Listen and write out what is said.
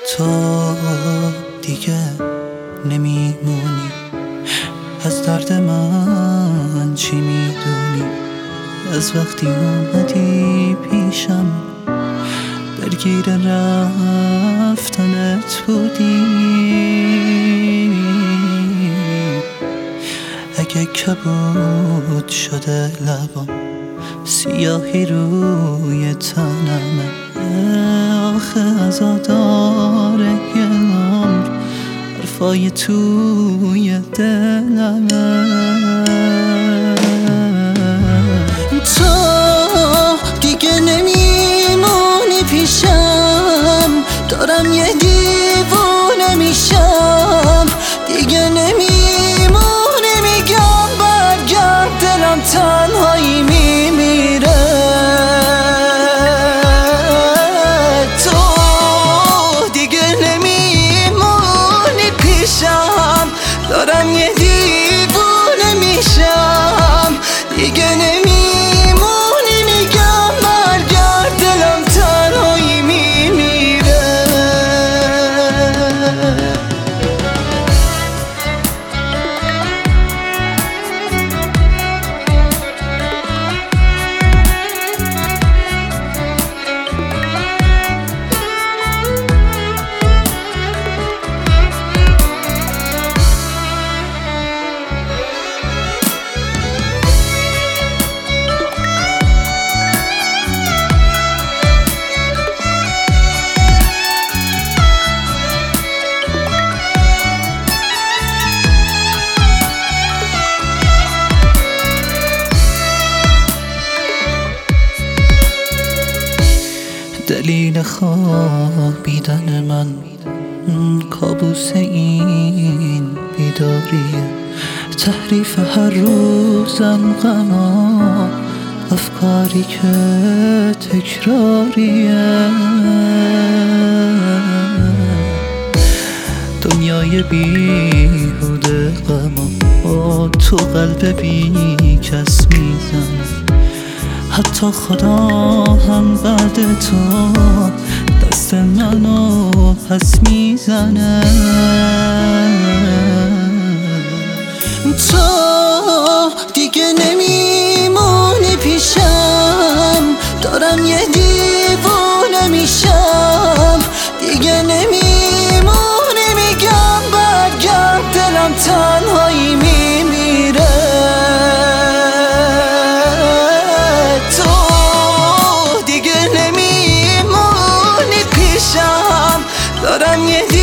تو دیگه نمیمونی، از درد من چی میدونی؟ از وقتی اومدی پیشم درگیر رفتنت بودی. اگه کبود شده لبام، سیاهی روی تنمه، آخه عزاداره یه عمر حرفای توی دلمه. تو دیگه نمیمونی پیشم، دارم یه دیوونه میشم. دیگه نمیمونی، میگم برگرد، دلم تنهایی میمیره. تو دیگه نمیمونی پیشم، دارم یه دیوونه میشم. دیگه نمیمونی، میگم برگرد، دلم تنهایی میمیره. دلیل خوابیدن من کابوس این بیداریه، تحریف هر روزم غما، افکاری که تکراریه. دنیای بیهوده غما با تو قلب بی کس میزنه، حتی خدا هم بعد تو دست منو پس میزنه. تو دیگه نمیمونی پیشم، دارم یه دیوونه میشم. دیگه نمیمونی، میگم برگرد، دلم تنهایی میمیره. دارم یه